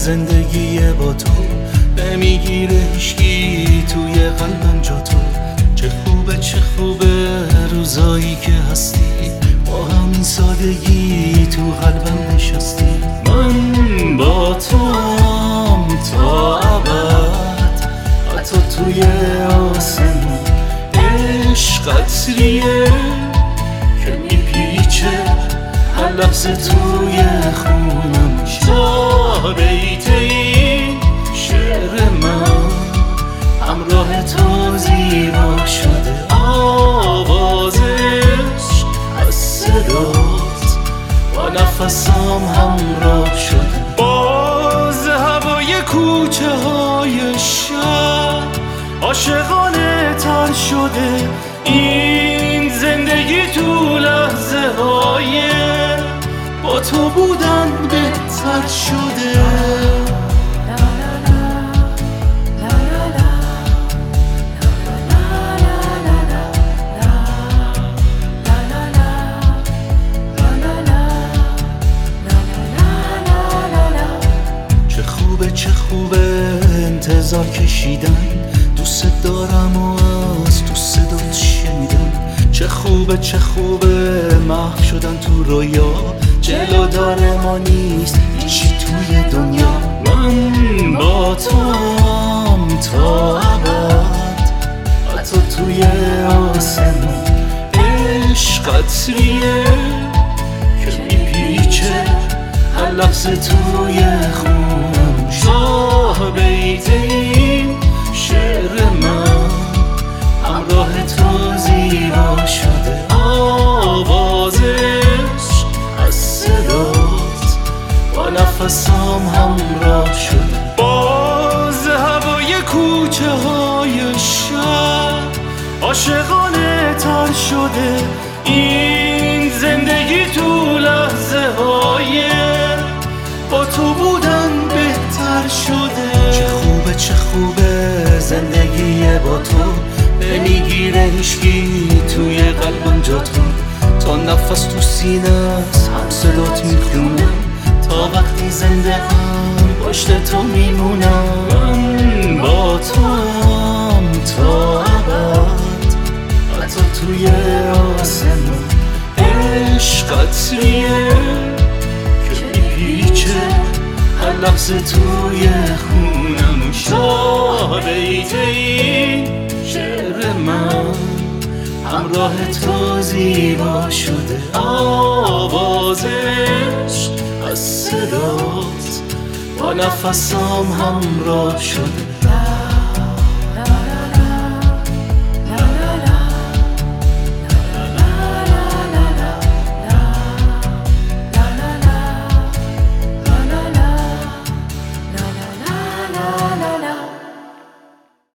زندگی با تو نمیگیره هیچکی توی قلبم جا تو. چه خوبه چه خوبه روزایی که هستی، با همین سادگی تو قلبم نشستی. من با تو هم تا ابد، حتی توی آسمون عشق قطریه که میپیچه هر لحظه توی خونم. تا بیت این شعر من همراه تو زیبا شده، آوازش از صدات با نفسم همراه شده. باز هوای کوچه های شهر عاشقانه تر شده، این زندگی تو لحظه های با تو بودن بهتر شده. چه خوبه انتظار کشیدن، دوست دارم و از تو صدات شنیدم. چه خوبه محو شدن تو رویا، جلو داره ما نیست هیچی توی دنیا. من با تو هم تا ابد، حتی توی آسمون عشق قطریه که میپیچه هر لحظه توی خونم. شاه بیت این شعر من همراه تو زیبا شده، آوازش از صدات با نفسم همراه شده. باز هوای کوچه های شهر عاشقانه تر شده، این زندگی تو لحظه های با تو بودن بهتر شده. چه خوبه زندگی با تو نمیگیره هیچکی توی قلبم جا تو. تا نفس تو سینه هم صدات میخونم، تا وقتی زنده هم پشت تو میمونم. من با تو هم تا ابد، حتی توی آسمون عشق قطریه که میپیچه هر لحظه توی خونم. شاه بیت این شعر من همراه تو زیبا شده، آوازش از صدات با نفسم همراه شده.